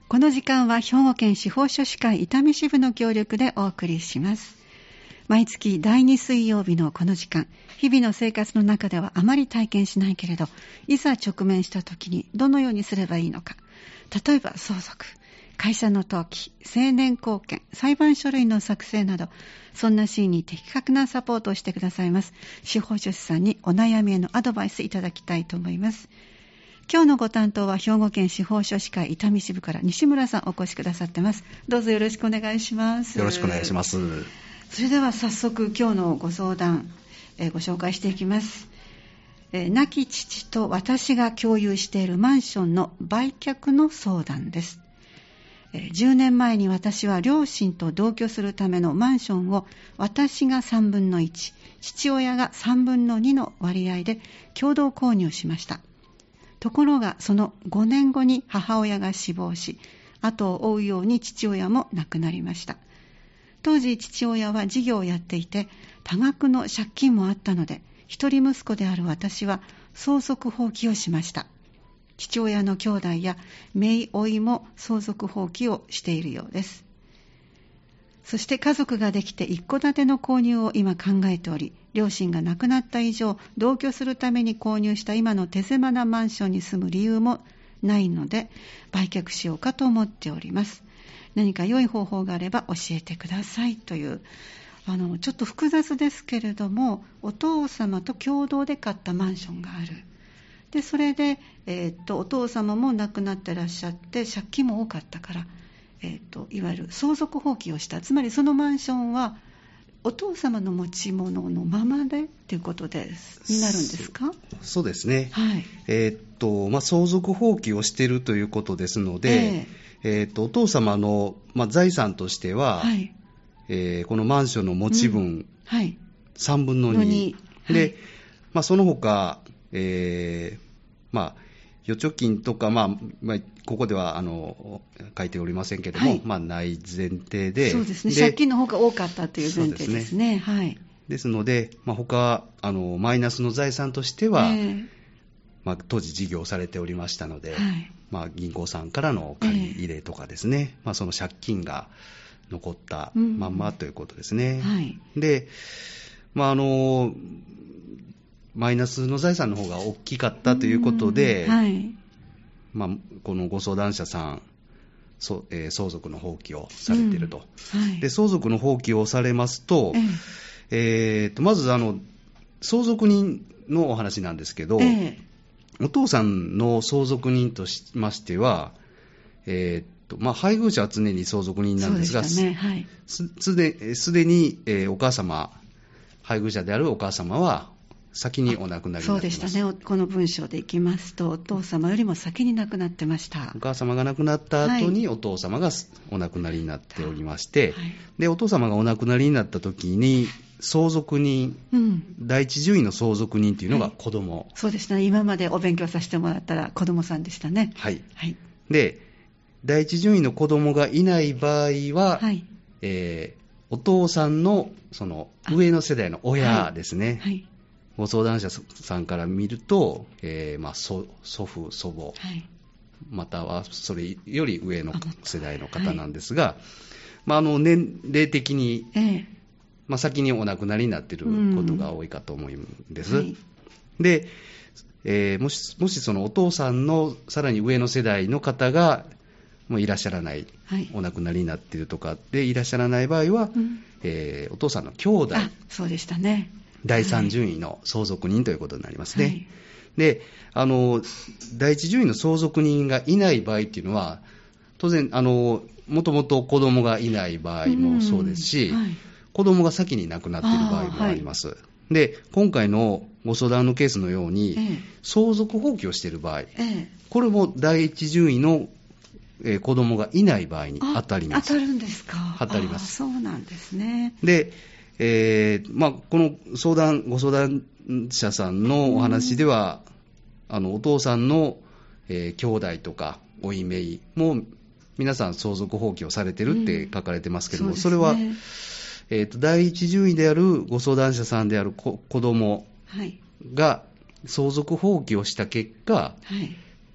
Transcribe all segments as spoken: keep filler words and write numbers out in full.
この時間は兵庫県司法書士会伊丹支部の協力でお送りします。毎月だいに水曜日のこの時間、日々の生活の中ではあまり体験しないけれど、いざ直面した時にどのようにすればいいのか。例えば相続、会社の登記、成年後見、裁判書類の作成など、そんなシーンに的確なサポートをしてくださいます司法書士さんにお悩みへのアドバイスいただきたいと思います。今日のご担当は兵庫県司法書士会伊丹支部から西村さんお越しくださってます。どうぞよろしくお願いします。 よろしくお願いします。 それでは早速今日のご相談、えー、ご紹介していきます。えー、亡き父と私が共有しているマンションの売却の相談です。えー、じゅうねんまえに私は両親と同居するためのマンションを私がさんぶんのいち、父親がさんぶんのにの割合で共同購入しました。ところがそのごねんごに母親が死亡し、後を追うように父親も亡くなりました。当時父親は事業をやっていて多額の借金もあったので、一人息子である私は相続放棄をしました。父親の兄弟や姪甥も相続放棄をしているようです。そして家族ができて一戸建ての購入を今考えており、両親が亡くなった以上同居するために購入した今の手狭なマンションに住む理由もないので売却しようかと思っております。何か良い方法があれば教えてくださいという、あのちょっと複雑ですけれども、お父様と共同で買ったマンションがある。でそれで、えー、とお父様も亡くなってらっしゃって借金も多かったから、えー、といわゆる相続放棄をした。つまりそのマンションはお父様の持ち物のままでということですになるんですか？ そ, そうですね、 はいえーっとまあ、相続放棄をしているということですので、えーえー、っとお父様の、まあ、財産としては、はいえー、このマンションの持ち分、うんはい、さんぶんのに、はい、で、まあ、その他、えーまあ、預貯金とか、まあまあ、ここではあの書いておりませんけれども、はいまあ、ない前提で、 そうですね、借金の方が多かったという前提ですね。ですね、はい、 ですので、まあ、他あのマイナスの財産としては、えーまあ、当時事業されておりましたので、はいまあ、銀行さんからの借り入れとかですね、えーまあ、その借金が残ったまんまということですね。うんはい、で、まああのマイナスの財産の方が大きかったということで、はいまあ、このご相談者さん、そえー、相続の放棄をされていると、うんはい、で相続の放棄をされますと、えーえー、とまずあの相続人のお話なんですけど、えー、お父さんの相続人としましては、えーとまあ、配偶者は常に相続人なんですが、す、ねはい、すで、すでに、えー、お母様、配偶者であるお母様は先にお亡くなりになっています。 そうでしたね。この文章でいきますと、お父様よりも先に亡くなってました。 お母様が亡くなった後にお父様がお亡くなりになっておりまして、はい、でお父様がお亡くなりになった時に相続人、うん、第一順位の相続人というのが子供、はい、 そうでしたね。今までお勉強させてもらったら子供さんでしたね。 はい、はい、で第一順位の子供がいない場合は、はいえー、お父さんのその上の世代の親ですね、はいはいご相談者さんから見ると、えーまあ、祖, 祖父、祖母、はい、またはそれより上の世代の方なんですが、はいまあ、あの年齢的に、えーまあ、先にお亡くなりになっていることが多いかと思うんです。うんはい、で、えー、もし、もしそのお父さんのさらに上の世代の方がもういらっしゃらない、はい、お亡くなりになっているとかでいらっしゃらない場合は、うんえー、お父さんの兄弟、 あ、そうでしたね。 だいさん順位の相続人ということになりますね。はい、で、あの、第一順位の相続人がいない場合っていうのは、当然、あの、もともと子供がいない場合もそうですし、はい、子供が先に亡くなっている場合もあります。はい、で、今回のご相談のケースのように、ええ、相続放棄をしている場合、ええ、これも第一順位のえー、子供がいない場合に当たります。 当たるんですか？ 当たります。 そうなんですね。 で、えーまあ、この相談ご相談者さんのお話では、うん、あのお父さんの、えー、兄弟とかおいめいも皆さん相続放棄をされてるって書かれてますけども、うん そ, ね、それは、えーと、第一順位であるご相談者さんである子供が相続放棄をした結果、はい、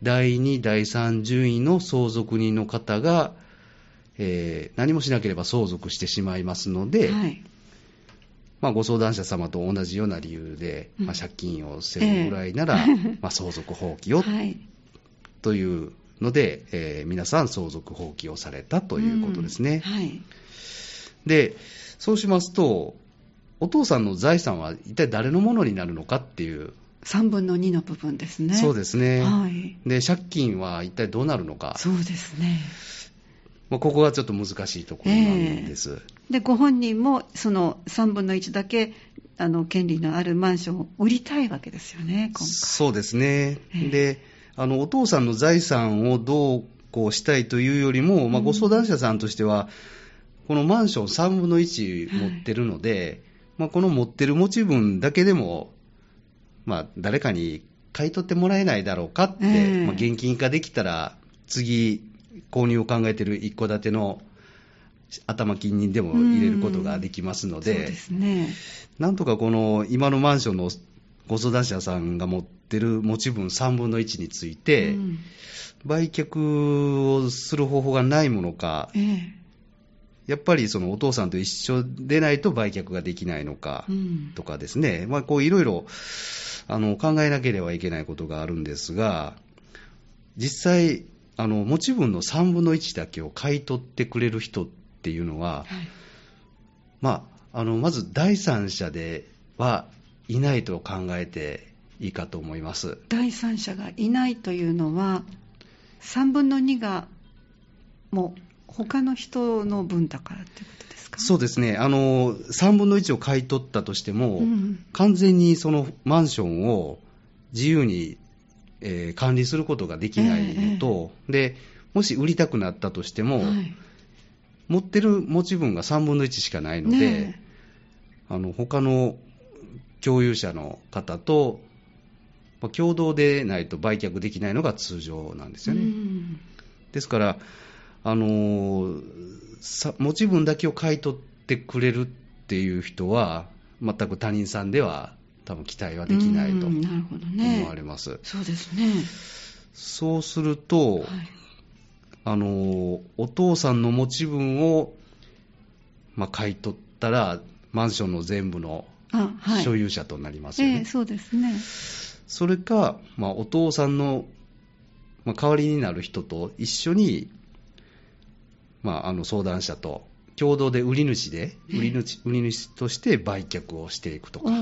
だいに、だいさん順位の相続人の方が、えー、何もしなければ相続してしまいますので、はい、まあ、ご相談者様と同じような理由で、うん、まあ、借金を背負うぐらいなら、えーまあ、相続放棄を、はい、というので、えー、皆さん相続放棄をされたということですね。うん、はい、で、そうしますと、お父さんの財産は一体誰のものになるのかっていう。 さんぶんのにの部分ですね。 そうですね。はい、で、借金は一体どうなるのか。 そうですね。 まあ、ここがちょっと難しいところなんです。 えー、で、ご本人もそのさんぶんのいちだけあの権利のあるマンションを売りたいわけですよね、今回。 そうですね。えー、で、あのお父さんの財産をどうこうしたいというよりも、まあ、ご相談者さんとしては、うん、このマンションさんぶんのいち持ってるので、はい、まあ、この持ってる持ち分だけでも、まあ、誰かに買い取ってもらえないだろうかって、えーまあ、現金化できたら次購入を考えている一戸建ての頭金にでも入れることができますので、そうですね、なんとかこの今のマンションのご相談者さんが持ってる持ち分さんぶんのいちについて、売却をする方法がないものか、えー、やっぱりそのお父さんと一緒でないと売却ができないのかとかですね、うん、まあ、こういろいろあの考えなければいけないことがあるんですが、実際あの持ち分のさんぶんのいちだけを買い取ってくれる人っていうのは、はい、まあ、あのまず第三者ではいないと考えていいかと思います。 第三者がいないというのはさんぶんのにがもう他の人の分だからってことですか？ そうですね、あのさんぶんのいちを買い取ったとしても、うん、完全にそのマンションを自由に、えー、管理することができないのと、えー、でもし売りたくなったとしても、はい、持ってる持ち分がさんぶんのいちしかないので、ね、あの他の共有者の方と、まあ、共同でないと売却できないのが通常なんですよね。うん、ですからあのさ持ち分だけを買い取ってくれるっていう人は全く他人さんでは多分期待はできないと思われます。 ね、そうですね。 そうすると、はい、あのお父さんの持ち分を、まあ、買い取ったらマンションの全部の所有者となりますよね。 えー、そうですね。 それか、まあ、お父さんの、まあ、代わりになる人と一緒に、まあ、あの相談者と共同で売り主で、売り主、売り主として売却をしていくとか、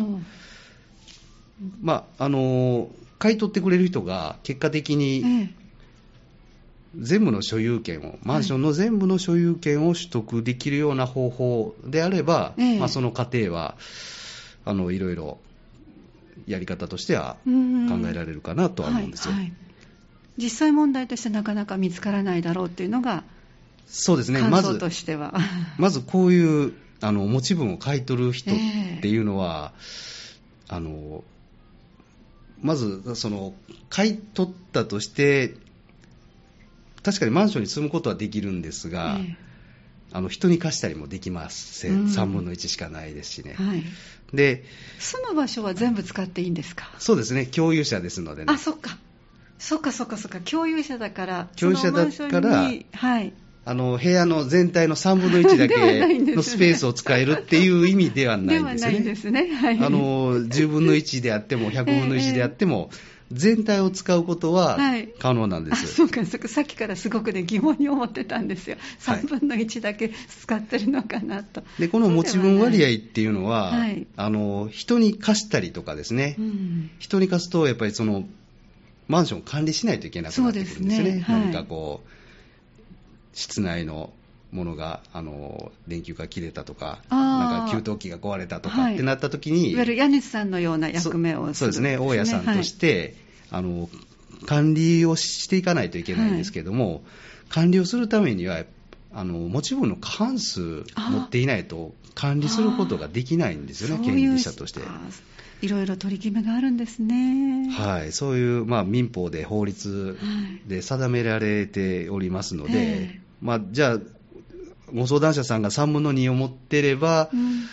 まあ、あの買い取ってくれる人が結果的に全部の所有権を、マンションの全部の所有権を取得できるような方法であれば、ええ、まあ、その過程はあのいろいろやり方としては考えられるかなとは思うんですよ。はいはい、 実際問題としてなかなか見つからないだろうっていうのがそうですね、 感想としては、 まず、まずこういうあの持ち分を買い取る人っていうのは、えー、あのまずその買い取ったとして確かにマンションに住むことはできるんですが、えー、あの人に貸したりもできません、うん、さんぶんのいちしかないですしね、はい、で住む場所は全部使っていいんですか？ そうですね、共有者ですのでね。 あ、そっかそっかそっかそっか、共有者だから共有者だから、はい、あの部屋の全体のさんぶんのいちだけのスペースを使えるっていう意味ではないんですね。ではないですね、はい、あのじゅうぶんのいちであってもひゃくぶんのいちであっても、えー全体を使うことは可能なんです。 はい、あ、そうか、そうか、さっきからすごく、ね、疑問に思ってたんですよ。さんぶんのいちだけ使ってるのかなと。 でこの持ち分割合っていうのは、はい、あの人に貸したりとかですね、うん、人に貸すとやっぱりそのマンションを管理しないといけなくなってくるんですよね。そうですね、はい、何かこう室内のものがあの電球が切れたとか、なんか給湯器が壊れたとかってなった時に、はい、 いわゆる家主さんのような役目をする、 そうですね、大家さんとして、はい、あの管理をしていかないといけないんですけども、はい、管理をするためにはあの持ち分の過半数持っていないと管理することができないんですよね、権利者として。 いろいろ取り決めがあるんですね。 はい、そういう、まあ、民法で法律で定められておりますので、はい、えーまあ、じゃあご相談者さんがさんぶんのにを持っていれば、うん、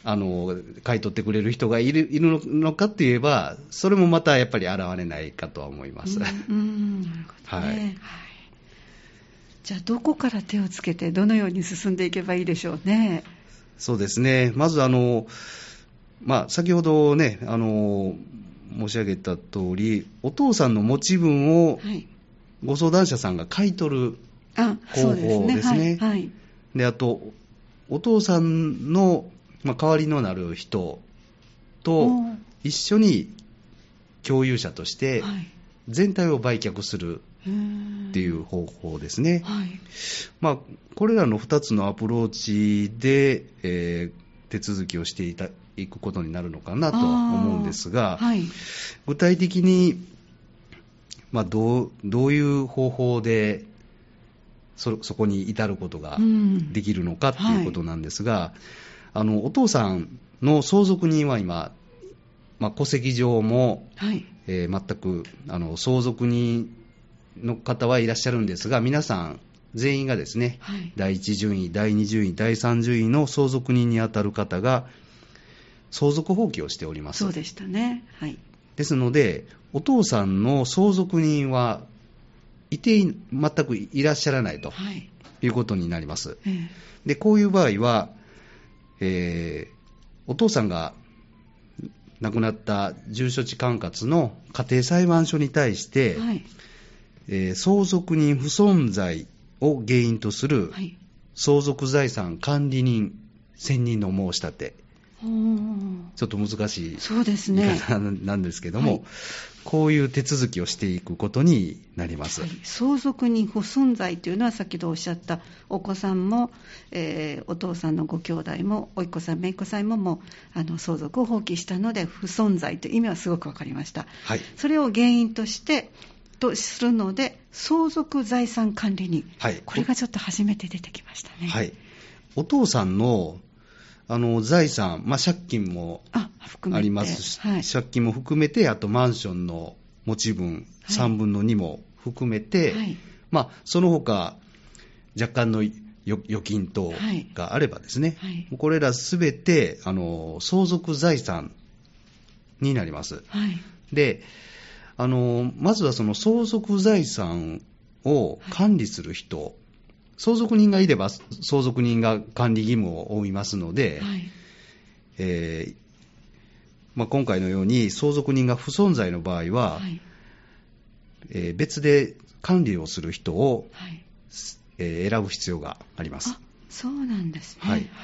あの買い取ってくれる人がいる、いるのかって言えば、それもまたやっぱり現れないかとは思います。 うん、うん、なるほどね。はい。はい、じゃあ、どこから手をつけて、どのように進んでいけばいいでしょうね。 そうですね。まずあの、まあ、先ほどね、あの申し上げた通り、お父さんの持ち分をご相談者さんが買い取る方法ですね。はいはい、で、あと、お父さんの、まあ、代わりのなる人と一緒に共有者として全体を売却するっていう方法ですね。はい、まあ、これらのふたつのアプローチで、えー、手続きをしていたいくことになるのかなと思うんですが、はい、具体的に、まあ、どう、どういう方法で そ, そこに至ることができるのかということなんですが、うん、はい、あのお父さんの相続人は今、まあ、戸籍上も、はい、えー、全くあの相続人の方はいらっしゃるんですが、皆さん全員がですね、はい、だいいち順位、だいに順位、だいさん順位の相続人にあたる方が相続放棄をしております。 そうでしたね。はい、 ですので、お父さんの相続人はいて全くいらっしゃらないということになります。はい、でこういう場合は、えー、お父さんが亡くなった住所地管轄の家庭裁判所に対して、はい、えー、相続人不存在を原因とする相続財産管理人選任の申し立て、ちょっと難しい言い方なんですけども、はい、こういう手続きをしていくことになります。はい、 相続人不存在というのは、先ほどおっしゃったお子さんも、えー、お父さんのご兄弟もおいっ子さん、めいっ子さんももうあの相続を放棄したので不存在という意味はすごく分かりました。はい、それを原因としてとするので、相続財産管理人、はい、これがちょっと初めて出てきましたね。はい、 お父さんのあの財産、まあ、借金もありますし、はい、借金も含めて、あとマンションの持ち分さんぶんのにも含めて、はい、まあ、その他若干の預金等があればですね、はいはい、これらすべてあの相続財産になります。はい、であのまずはその相続財産を管理する人、はい、相続人がいれば相続人が管理義務を負いますので、はい、えーまあ、今回のように相続人が不存在の場合は、はい、えー、別で管理をする人を、はい、えー、選ぶ必要があります。あ、 そうなんですね。はいはい、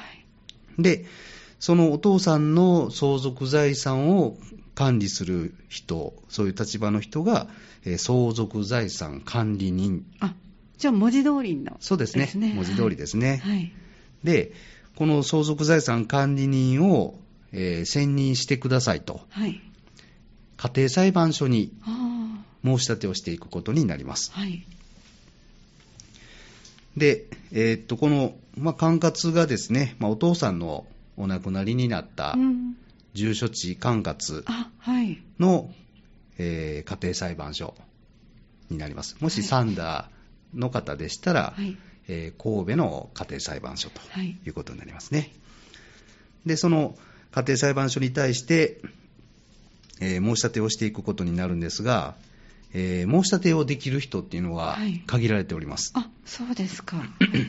でそのお父さんの相続財産を管理する人、そういう立場の人が、えー、相続財産管理人。 あ、じゃあ文字通りの、ね、 そうですね、文字通りですね。はい、でこの相続財産管理人を、えー、選任してくださいと、はい、家庭裁判所に申し立てをしていくことになります。はい、で、えー、っとこの、まあ、管轄がですね、まあ、お父さんのお亡くなりになった住所地管轄の、はい、えー、家庭裁判所になります。もしサンダーの方でしたら、はい、えー、神戸の家庭裁判所ということになりますね。はい、でその家庭裁判所に対して、えー、申し立てをしていくことになるんですが、えー、申し立てをできる人っていうのは限られております。 はい、あ、そうですか。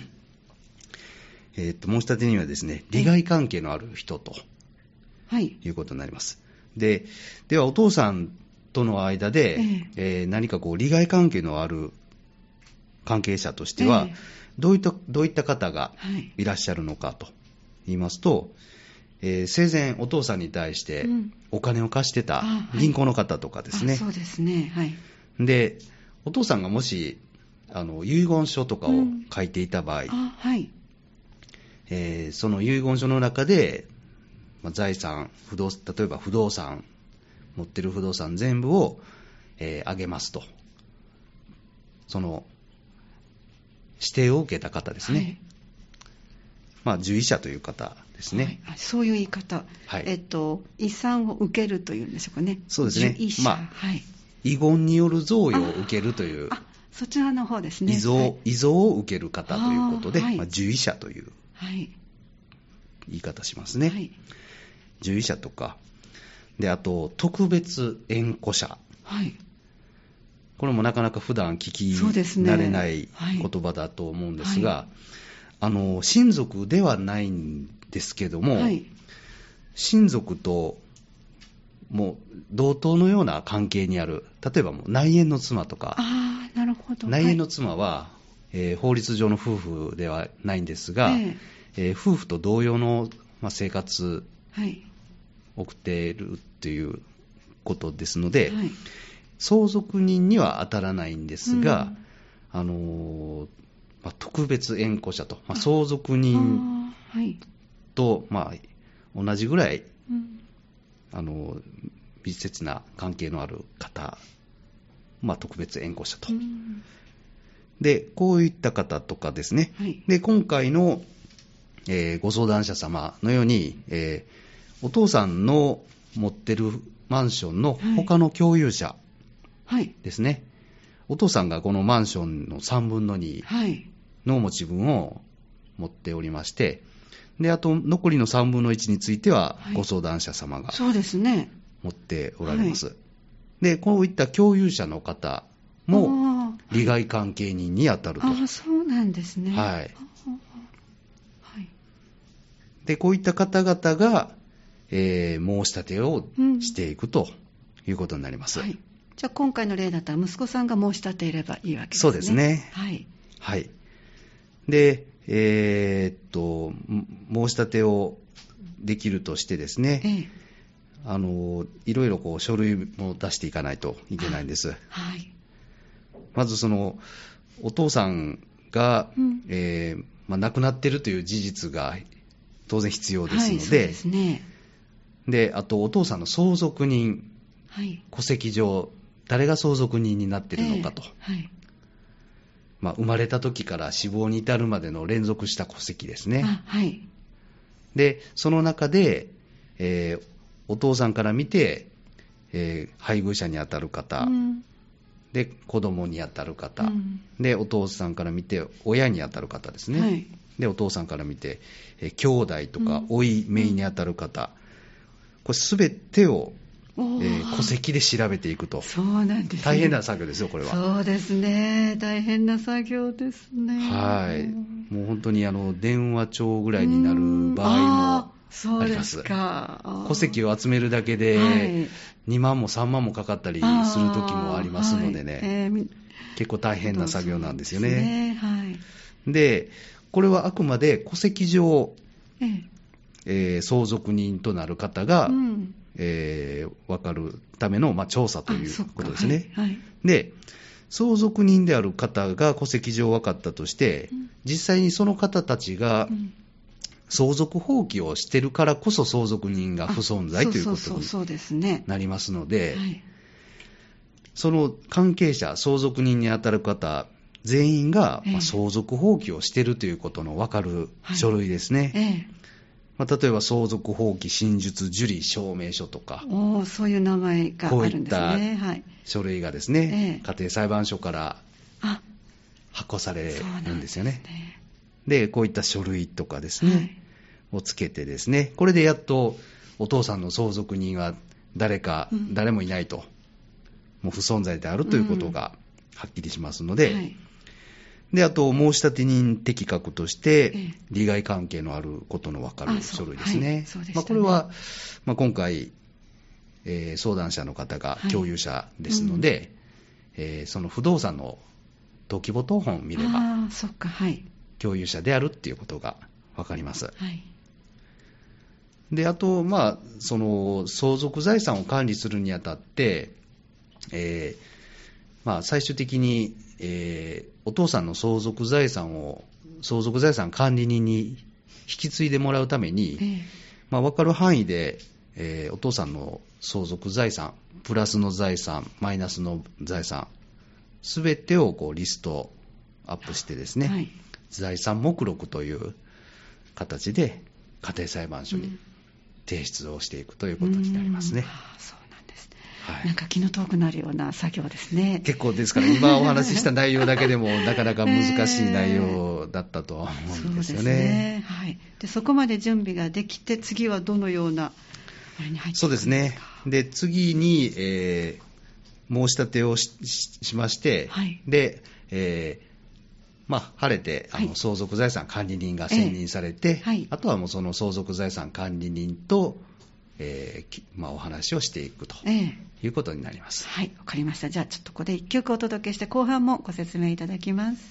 えー、と申し立てにはですね、利害関係のある人と、はい、いうことになります。で、ではお父さんとの間で、えーえー、何かこう利害関係のある関係者としては、えー、どういったどういった方がいらっしゃるのかと言いますと、えー、生前お父さんに対してお金を貸してた銀行の方とかですね。 うん、そうですね。はい。 で、お父さんがもしあの遺言書とかを書いていた場合、うん、あ、はい、えー、その遺言書の中で、まあ、財産不動、例えば不動産、持ってる不動産全部を、えー、あげますと、その指定を受けた方ですね、はい、まあ、受益者という方ですね。 はい、そういう言い方、はい、えっと、遺産を受けるというんでしょうかね。 そうですね、 受益者、まあ、はい、 遺言による贈与を受けるという、 ああ、そちらの方ですね。 遺贈、はい、遺贈を受ける方ということで、はい、まあ、受益者という、はい、 言い方しますね、 はい、 獣医者とかで、あと特別縁故者、 はい、 これもなかなか普段聞き慣れない言葉だと思うんですが、 はいはい、 あの親族ではないんですけども、はい、親族ともう同等のような関係にある、例えばもう内縁の妻とか、 あー、なるほど、 内縁の妻は、はい、えー、法律上の夫婦ではないんですが、えーえー、夫婦と同様の、まあ、生活を送っているということですので、はい、相続人には当たらないんですが、うん、あのーまあ、特別縁故者と、まあ、相続人と、まあ、同じぐらい、うん、あの密接な関係のある方、まあ、特別縁故者と、うん、でこういった方とかですね、はい、で今回の、えー、ご相談者様のように、えー、お父さんの持ってるマンションの他の共有者ですね、はいはい、お父さんがこのマンションのさんぶんのにの持ち分を持っておりまして、であと残りのさんぶんのいちについてはご相談者様が持っておられます、はい、でこういった共有者の方も利害関係人に当たると。 ああ、そうなんですね、 はい、はい、でこういった方々が、えー、申し立てをしていくということになります、うん、はい、 じゃあ今回の例だったら息子さんが申し立てればいいわけですね。 そうですね、 はい、 はい、でえー、っと申し立てをできるとしてですね、ええ、あのいろいろこう書類も出していかないといけないんです、はい、まずそのお父さんが、うん、えーまあ、亡くなっているという事実が当然必要ですので、はい、そうですね、であとお父さんの相続人、はい、戸籍上誰が相続人になっているのかと、えーはい、まあ、生まれた時から死亡に至るまでの連続した戸籍ですね。あ、はい、でその中で、えー、お父さんから見て、えー、配偶者にあたる方、うん、で子供にあたる方、うん、でお父さんから見て親にあたる方ですね、はい、でお父さんから見て、えー、兄弟とか甥い、うん、姪にあたる方、これ全てをえー、戸籍で調べていくと。 そうなんですね。 大変な作業ですよ、これは。 そうですね、大変な作業ですね。 はい、もう本当にあの電話帳ぐらいになる場合もあります。 そうですか。 戸籍を集めるだけでにまんもさんまんもかかったりする時もありますのでね、はい、えー、結構大変な作業なんですよね。そうですね、はい、でこれはあくまで戸籍上、えーえー、相続人となる方が、うん、えー、分かるための、まあ、調査ということですね、はいはい、で相続人である方が戸籍上分かったとして、うん、実際にその方たちが相続放棄をしているからこそ相続人が不存在ということになりますので、その関係者相続人にあたる方全員が、まあ、相続放棄をしているということの分かる書類ですね、はい、ええ、まあ、例えば相続放棄真実受理証明書とか、 お、そういう名前があるんですね。 こういった書類がですね、ええ、家庭裁判所から発行されるんですよね。で、こういった書類とかですね、はい、をつけてですね、これでやっとお父さんの相続人は誰か、うん、誰もいないと、もう不存在であるということがはっきりしますので、うん、はい、であと申立人適格として利害関係のあることの分かる書類ですね。はい、そうでしたね。まあ、これは、まあ、今回、えー、相談者の方が共有者ですので、はい、うん、えー、その不動産の登記簿謄本を見れば、あ、そっか、はい、共有者であるっていうことが分かります。はい、であと、まあ、その相続財産を管理するにあたって、えーまあ、最終的に、えー、お父さんの相続財産を相続財産管理人に引き継いでもらうために、えーまあ、分かる範囲で、えー、お父さんの相続財産プラスの財産マイナスの財産すべてをこうリストアップしてですね、はい、財産目録という形で家庭裁判所に提出をしていくということになりますね。うん、あ、そうなんです。 はい、 なんか気の遠くなるような作業ですね。 結構ですから、今お話しした内容だけでもなかなか難しい内容だったとは思うんですよね。 そうですね、はい、でそこまで準備ができて、次はどのようなあれに入っていくんですか？ そうですね。で次に、えー、申し立てを し, しまして、 はい、 で、えーまあ、晴れてあの、 はい、 相続財産管理人が選任されて、 えーはい、 あとはもうその相続財産管理人と、えーまあ、お話をしていくということになります。 えー、はい、わかりました。じゃあちょっとここでいっきょくお届けして、後半もご説明いただきます。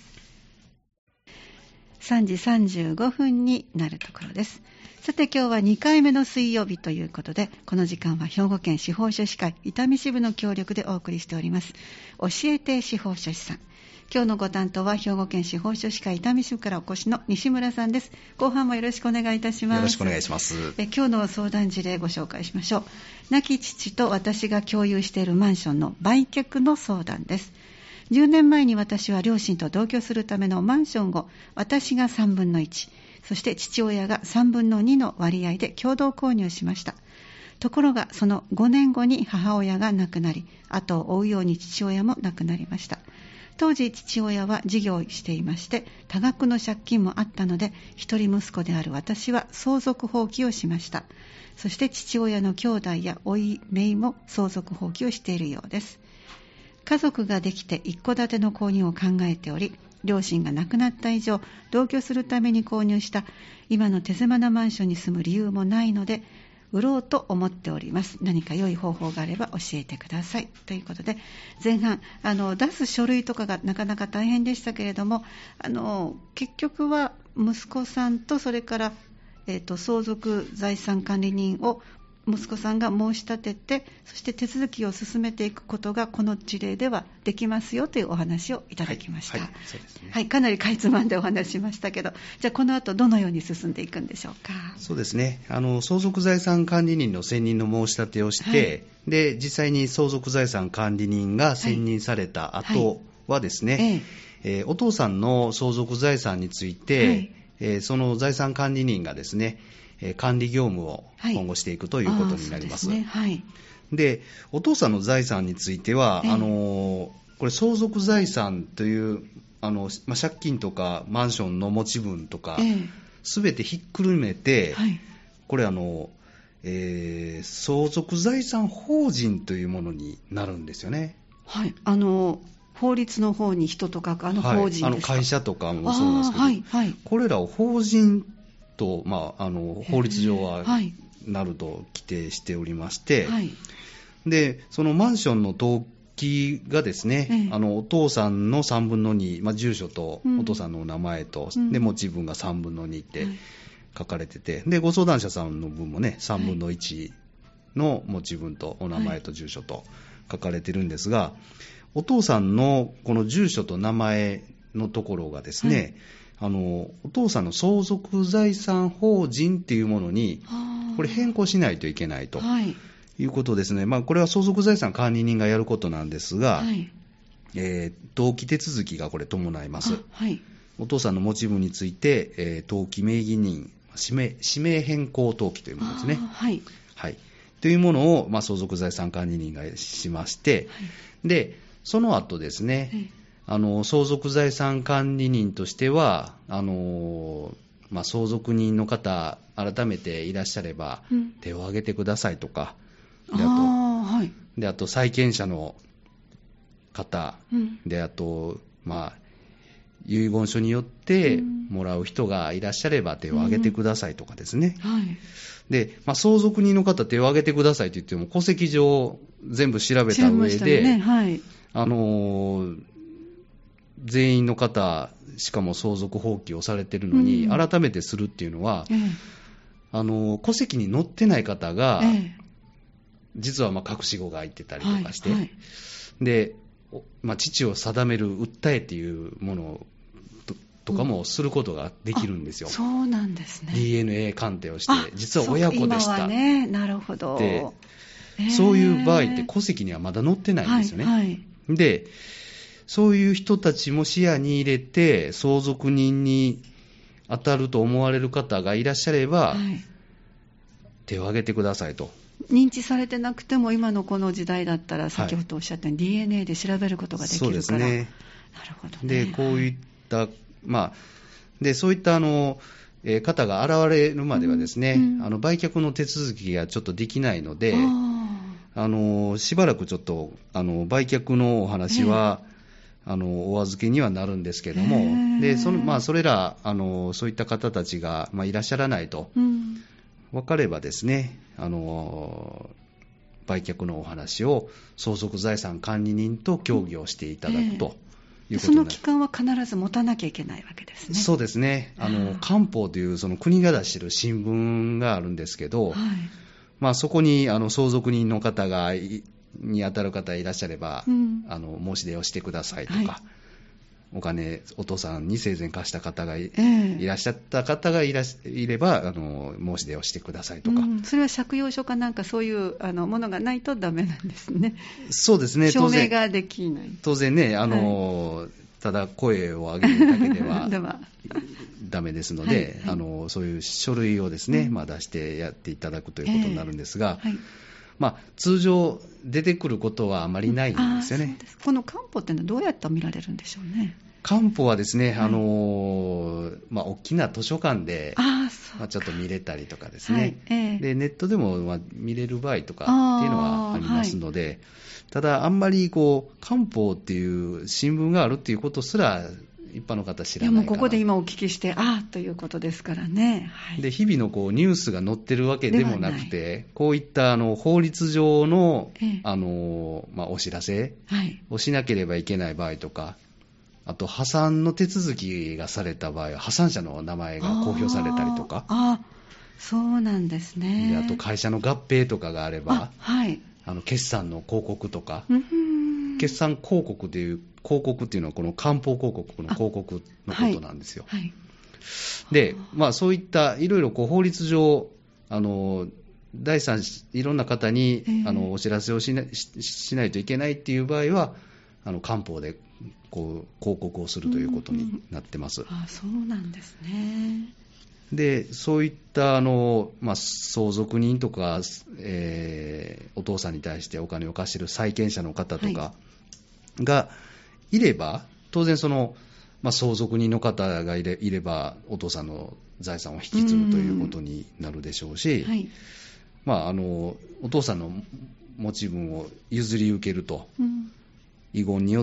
さんじさんじゅうごふんになるところです。さて今日はにかいめの水曜日ということで、この時間は兵庫県司法書士会伊丹支部の協力でお送りしております。教えて司法書士さん、今日のご担当は兵庫県司法書士会伊丹支部からお越しの西村さんです。後半もよろしくお願いいたします。 よろしくお願いします。 え今日の相談事例ご紹介しましょう。亡き父と私が共有しているマンションの売却の相談です。じゅうねんまえに私は両親と同居するためのマンションを私がさんぶんのいち、そして父親がさんぶんのにの割合で共同購入しました。ところがそのごねんごに母親が亡くなり、後を追うように父親も亡くなりました。当時父親は事業をしていまして、多額の借金もあったので、一人息子である私は相続放棄をしました。そして父親の兄弟や甥姪も相続放棄をしているようです。家族ができて一戸建ての購入を考えており、両親が亡くなった以上、同居するために購入した今の手狭なマンションに住む理由もないので、売ろうと思っております。何か良い方法があれば教えてください。ということで、前半あの出す書類とかがなかなか大変でしたけれども、あの結局は息子さんとそれから、えーと、相続財産管理人を息子さんが申し立てて、そして手続きを進めていくことがこの事例ではできますよというお話をいただきました。はい、 はいそうですねはい、かなりかいつまんでお話しましたけど、じゃあこの後どのように進んでいくんでしょうか。 そうですね、あの相続財産管理人の選任の申し立てをして、はい、で実際に相続財産管理人が選任された後はですね、はいはいえー、お父さんの相続財産について、はいえー、その財産管理人がですね管理業務を今後していくということになります。 はい、はい、 で、お父さんの財産については、 ええ、 あのこれ相続財産というあの、まあ、借金とかマンションの持ち分とか、すべ、ええ、てひっくるめて、はい、これあの、えー、相続財産法人というものになるんですよね。 はい、あの法律の方に人と書くあの法人ですか。 はい、あの会社とかもそうなんですけど、 はいはい、 これらを法人と、まあ、あの法律上はなると規定しておりまして、はい、でそのマンションの登記がですね、ええ、あのお父さんのさんぶんのに、まあ、住所とお父さんのお名前と、うん、で持ち分がさんぶんのにって書かれてて、でご相談者さんの分もねさんぶんのいちの持ち分とお名前と住所と書かれてるんですが、はい、お父さんのこの住所と名前のところがですね、はいあのお父さんの相続財産法人っていうものにこれ変更しないといけないということですね、はいまあ、これは相続財産管理人がやることなんですが、はいえー、登記手続きがこれ伴います、はい、お父さんの持ち分について、えー、登記名義人氏名、氏名変更登記というものですね、はいはい、というものを、まあ、相続財産管理人がしまして、はい、でその後ですね、はいあの相続財産管理人としてはあの、まあ、相続人の方改めていらっしゃれば、うん、手を挙げてくださいとかで あ, と, あ,、はい、であと債権者の方、うん、であと、まあ、遺言書によってもらう人がいらっしゃれば手を挙げてくださいとかですね、うんはいでまあ、相続人の方手を挙げてくださいと言っても戸籍上全部調べた上で、ねはい、あの全員の方しかも相続放棄をされているのに、うん、改めてするっていうのは、ええ、あの戸籍に載ってない方が、ええ、実はまあ隠し子がいてたりとかして、はいはい、で、まあ、父を定める訴えっていうもの と, とかもすることができるんですよ、 うん、そうなんですね。 ディーエヌエー 鑑定をして実は親子でした今はねなるほどで、えー、そういう場合って戸籍にはまだ載ってないんですよね、はいはい、でそういう人たちも視野に入れて相続人に当たると思われる方がいらっしゃれば、はい、手を挙げてくださいと認知されてなくても今のこの時代だったら先ほどおっしゃったように、はい、ディーエヌエー で調べることができるから。そうですね。なるほどね。 でこういった、まあ、でそういったあの、えー、方が現れるまではですね、うん、あの売却の手続きがちょっとできないので、あのしばらくちょっとあの売却のお話は、えー、あのお預けにはなるんですけども、えー、で そ, の、まあ、それらあのそういった方たちが、まあ、いらっしゃらないと、うん、分かればですね、あの売却のお話を相続財産管理人と協議をしていただくと、うんえー、 その期間は必ず持たなきゃいけないわけですね。 そうですね。あの官報というその国が出している新聞があるんですけど、はい、まあ、そこにあの相続人の方がに当たる方いらっしゃれば、うん、あの申し出をしてくださいとか、はい、お金お父さんに生前貸した方が い,、えー、いらっしゃった方がい, らいればあの申し出をしてくださいとか、うん、 それは借用書かなんかそういうあのものがないとダメなんですね。 そうですね。 証明ができない。 当然ね、あの、はい、ただ声を上げるだけではダメですので、はいはい、あのそういう書類をですね、うん、まあ、出してやっていただくということになるんですが、えーはい、まあ、通常出てくることはあまりないんですよね。うん、そうです。 この官報っていうのはどうやって見られるんでしょうね。 官報はですね、はい、あのまあ、大きな図書館であまあ、ちょっと見れたりとかですね、はいえー、でネットでもまあ見れる場合とかっていうのはありますので、はい、ただあんまりこう官報っていう新聞があるっていうことすら一般の方知らないかな。 いやもうここで今お聞きしてああということですからね、 はい、で日々のこうニュースが載ってるわけでもなくて、こういったあの法律上の、ええあのまあ、お知らせをしなければいけない場合とか、あと破産の手続きがされた場合は破産者の名前が公表されたりとか、 ああそうなんですね。 であと会社の合併とかがあれば、あ、はい、あの決算の広告とか、決算広告という広告っていうのはこの官報広告の広告のことなんですよ。はいはい、で、まあ、そういったいろいろこう法律上あの第三いろんな方に、えー、あのお知らせをしな、し、しないといけないっていう場合はあの官報でこう広告をするということになってます。 うんうん、あ、そうなんですね。 でそういったあの、まあ、相続人とか、えー、お父さんに対してお金を貸している債権者の方とかがいれば、はい、当然その、まあ、相続人の方がい れ, いればお父さんの財産を引き継ぐということになるでしょうし、はい、まあ、あのお父さんの持ち分を譲り受けると、うん、遺言によって、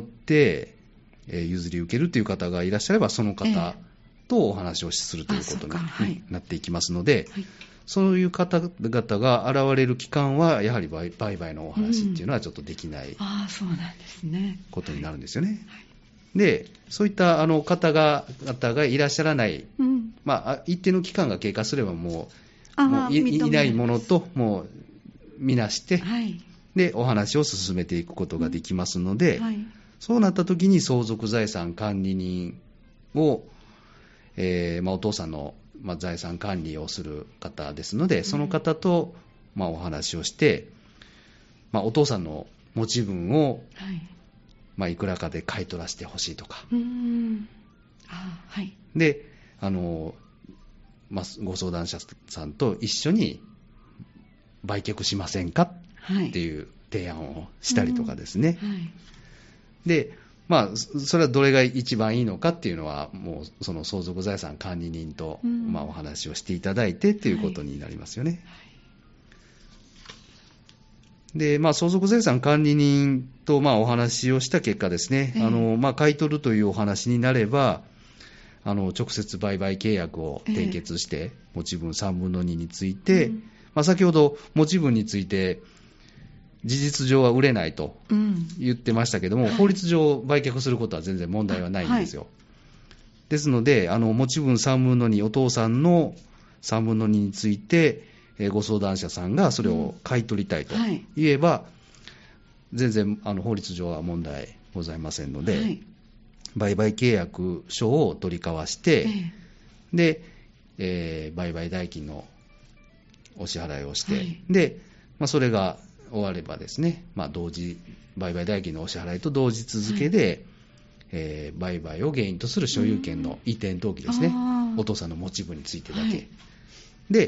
えー、譲り受けるという方がいらっしゃればその方、えーとお話をするということになっていきますので、はい、そういう方々が現れる期間はやはり売買のお話っていうのはちょっとできないことになるんですよね。でそういったあの方が方がいらっしゃらない、うん、まあ、一定の期間が経過すればもう、もう い, いないものともう見なして、はい、でお話を進めていくことができますので、うんはい、そうなった時に相続財産管理人をえーまあ、お父さんの、まあ、財産管理をする方ですので、その方と、まあ、お話をして、まあ、お父さんの持ち分を、はいまあ、いくらかで買い取らせてほしいとか、うんあ、はい、であの、まあ、ご相談者さんと一緒に売却しませんかっていう提案をしたりとかですね、はいはい、でまあ、それはどれが一番いいのかっていうのはもうその相続財産管理人と、うんまあ、お話をしていただいてということになりますよね。はいはい、でまあ、相続財産管理人とまあお話をした結果ですね、えーあのまあ、買い取るというお話になればあの直接売買契約を締結して、えー、持ち分さんぶんのにについて、うんまあ、先ほど持ち分について事実上は売れないと言ってましたけども、うんはい、法律上売却することは全然問題はないんですよ。はい、ですのであの持ち分さんぶんのにお父さんのさんぶんのにについて、えー、ご相談者さんがそれを買い取りたいと言えば、うんはい、全然あの法律上は問題ございませんので、はい、売買契約書を取り交わして、えー、で、えー、売買代金のお支払いをして、はい、で、まあ、それが終わればですね、まあ、同時売買代金のお支払いと同時続けで、はいえー、売買を原因とする所有権の移転登記ですね、お父さんの持ち分についてだけ、はい、で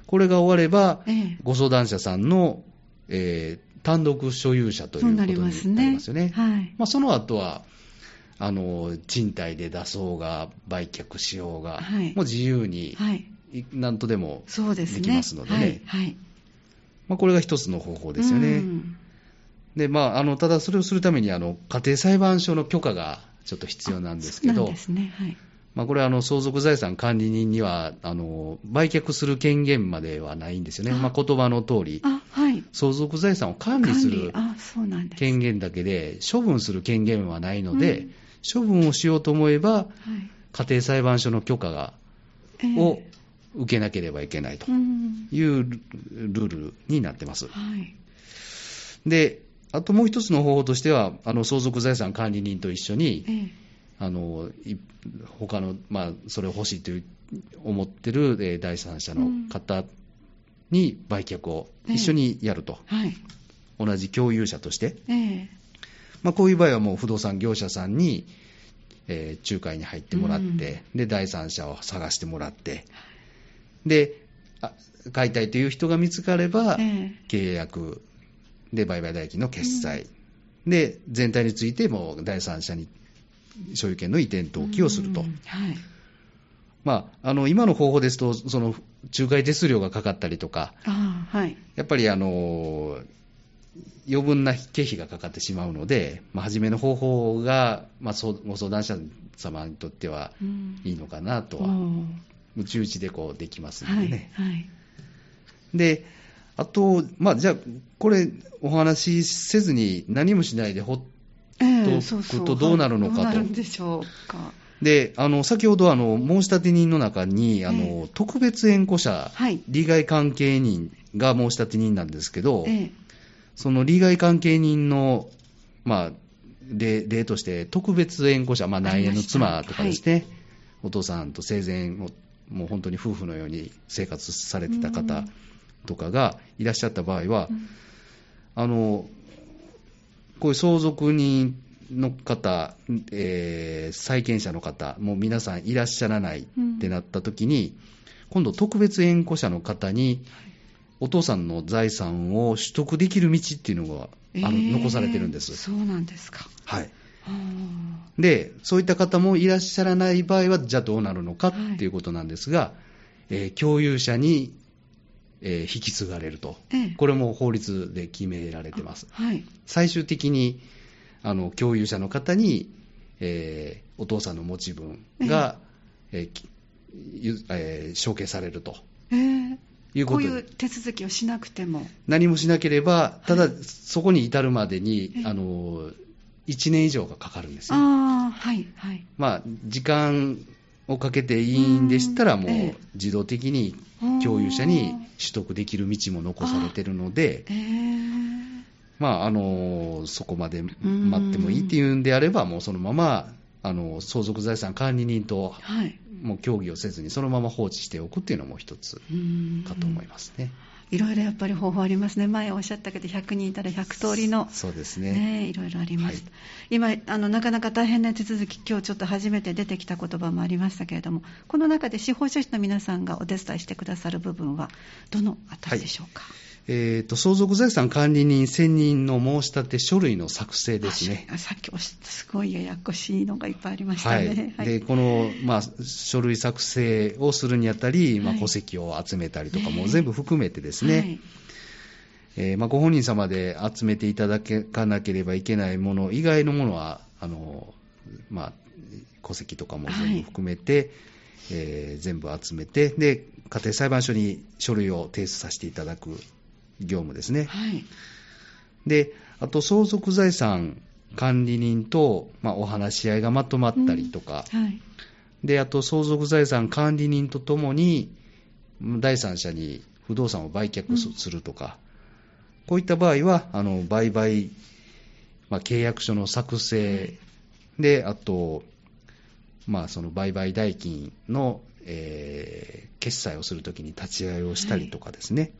これが終われば、 ええ、 ご相談者さんの、えー、単独所有者ということになりますよね。 はい。 まあ、その後はあの賃貸で出そうが売却しようが、はい、もう自由に、はい、何とでもできますのでね。はいはい、まあ、これが一つの方法ですよね。で、まあ、あのただそれをするためにあの家庭裁判所の許可がちょっと必要なんですけど、そうなんですね。はい、まあ、これはあの相続財産管理人にはあの売却する権限まではないんですよね。まあ、言葉の通り、はい、相続財産を管理する権限だけで処分する権限はないので、うん、処分をしようと思えば、はい、家庭裁判所の許可が、えー、を受けなければいけないというルールになってます。はい、で、あともう一つの方法としては、あの相続財産管理人と一緒に、えーあの他の、まあ、それを欲しいという思ってる、えー、第三者の方に売却を一緒にやると、えーはい、同じ共有者として、えーまあ、こういう場合はもう不動産業者さんに、えー、仲介に入ってもらって、うん、で第三者を探してもらって、であ買いたいという人が見つかれば、えー、契約で売買代金の決済、うん、で全体についても第三者に所有権の移転登記をすると、はい、まあ、あの今の方法ですとその仲介手数料がかかったりとか、あ、はい、やっぱりあの余分な経費がかかってしまうので、まあ、初めの方法が、まあ、ご相談者様にとってはいいのかなとは、うちうちでこうできますのでね、はいはい、であと、まあ、じゃあこれお話しせずに何もしないでほっとくとどうなるのかと、えー、そうそう、はい、どうなるんでしょうか。で、あの先ほどあの申立人の中にあの、えー、特別縁故者、はい、利害関係人が申立人なんですけど、えー、その利害関係人の、まあ、例, 例として特別縁故者、まあ、内縁の妻とかですね、はい、お父さんと生前もう本当に夫婦のように生活されてた方とかがいらっしゃった場合は、うん、あのこういう相続人の方、えー、債権者の方、もう皆さんいらっしゃらないってなったときに、うん、今度特別縁故者の方に、お父さんの財産を取得できる道っていうのがある、えー、残されてるんです。そうなんですか。はい。で、そういった方もいらっしゃらない場合は、じゃあどうなるのかっていうことなんですが、はい、えー、共有者に、えー、引き継がれると、えー、これも法律で決められてます。はい、最終的にあの共有者の方に、えー、お父さんの持ち分が、えーえー、承継されると、えー、いうことで、こういう手続きをしなくても何もしなければ、ただ、はい、そこに至るまでに、えー、あのいちねん以上がかかるんですよ。あ、はいはい、まあ、時間をかけていいんでしたら、もう自動的に共有者に取得できる道も残されているので、えーまあ、あのそこまで待ってもいいっていうんであれば、もうそのままあの相続財産管理人と、はい、もう協議をせずにそのまま放置しておくっていうのも一つかと思いますね。いろいろやっぱり方法ありますね。前おっしゃったけどひゃくにんいたらひゃく通りの、そうですね、ね、いろいろあります、はい、今あのなかなか大変な手続き、今日ちょっと初めて出てきた言葉もありましたけれども、この中で司法書士の皆さんがお手伝いしてくださる部分はどのあたりでしょうか。はい、えー、と相続財産管理人選任の申し立て書類の作成ですね。さっきおっしゃったすごいややこしいのがいっぱいありましたね。はいはい、でこの、まあ、書類作成をするにあたり、まあ、戸籍を集めたりとかも全部含めてですね、はいえーまあ、ご本人様で集めていただかなければいけないもの以外のものはあの、まあ、戸籍とかも全部含めて、はいえー、全部集めて、で家庭裁判所に書類を提出させていただく業務ですね。はい、であと相続財産管理人と、まあ、お話し合いがまとまったりとか、うんはい、であと相続財産管理人とともに第三者に不動産を売却するとか、うん、こういった場合はあの売買、まあ、契約書の作成で、あと、まあ、その売買代金の、えー、決済をするときに立ち会いをしたりとかですね、はい、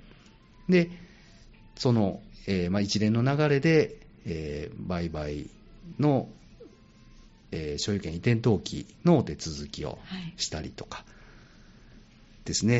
でその、えーまあ、一連の流れで、えー、売買の、えー、所有権移転登記のお手続きをしたりとかですね、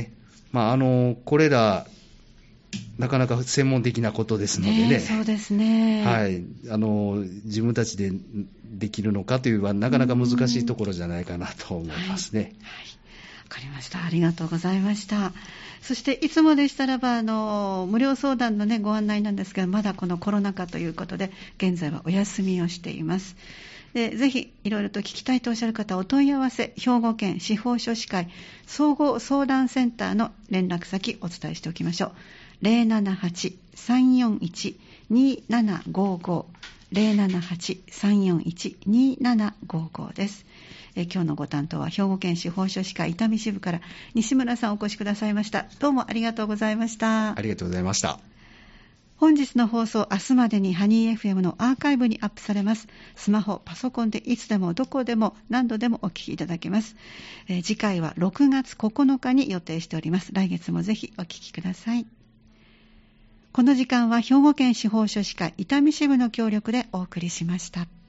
まあ、あのこれらなかなか専門的なことですのでね、 ねそうですね、 はい、あの自分たちでできるのかというのはなかなか難しいところじゃないかなと思いますね。はい、はい、 わかりました。ありがとうございました。そしていつもでしたらばあの無料相談の、ね、ご案内なんですけど、まだこのコロナ禍ということで現在はお休みをしています。でぜひいろいろと聞きたいとおっしゃる方はお問い合わせ、兵庫県司法書士会総合相談センターの連絡先お伝えしておきましょう。 ゼロななはち さんよんいち にーななごーごー ゼロななはち さんよんいち にーななごーごー です。え今日のご担当は兵庫県司法書士会伊丹支部から西村さんお越しくださいました。どうもありがとうございました。 ありがとうございました。 本日の放送、明日までにハニー エフエム のアーカイブにアップされます。スマホ、パソコンでいつでもどこでも何度でもお聞きいただけます。えー、次回はろくがつここのかに予定しております。来月もぜひお聞きください。この時間は兵庫県司法書士会伊丹支部の協力でお送りしました。